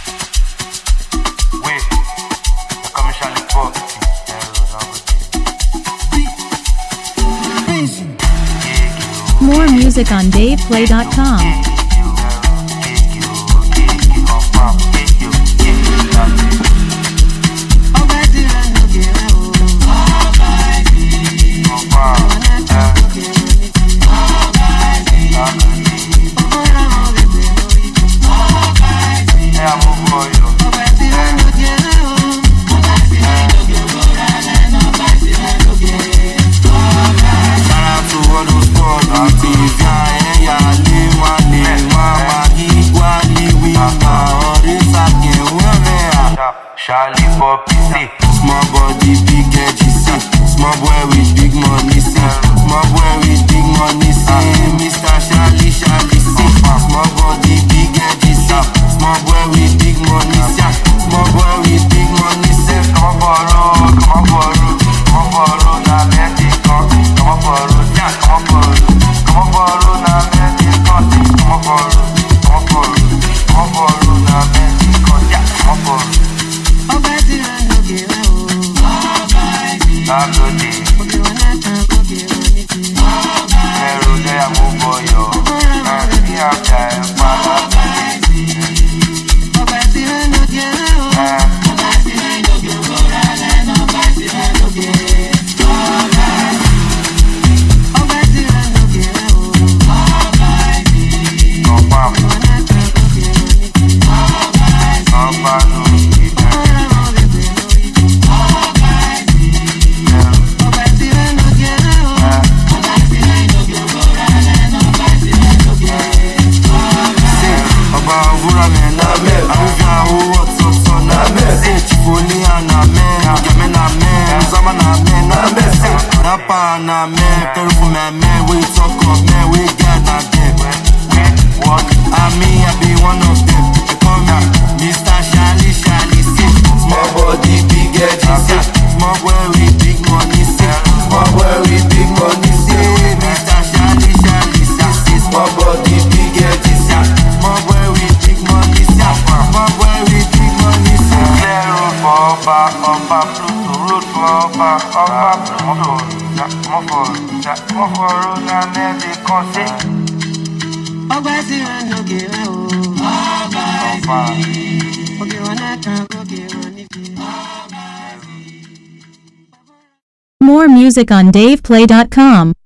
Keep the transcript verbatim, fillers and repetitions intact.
More music on dave play dot com. Charlie Poppy, say small body, big edgy, say small boy with big money, say small boy with big money, say Mister Charlie, Charlie, say small body, big edgy, say small boy with big money, say small boy with big money, say come on borrow, come on borrow, come on borrow, now let it go, come on borrow, yeah, come on borrow, come on borrow, now let it go, come on borrow, come on borrow, come on borrow, now let it go, yeah, come on borrow. Nagode, ẹrù dẹ́ àmúbọ̀yọ̀, ẹ̀rí àjà ẹ̀ padà bẹ̀rẹ̀. Ọba tí wọ́n ló jẹ́ ọ́, ọba tí wọ́n ló jẹ́ ọ̀rọ̀ lẹ́nu, ọba tí wọ́n ló jẹ́ ọba ọba tí wọ́n ló jẹ́ ọ́, ọba tí ọba ọba ló ń gbé. Na man, third for my man, we talk of man, we got that them. What? I mean, I be one of them. They call me Mister Charlie, Charlie, say small body, big edgy, say small boy with big money, say small boy with big money, say Mister Charlie, Charlie, say small body, big edgy, say small boy with big money, say small boy with big money, say zero for Oba, Oba, Pluto, road for Oba, Oba, Pluto. Ọba tí wọ́n ló gé wá o. Ọba tí òkè wọn náà kan òkè wọn níbi. More music on dave play dot com.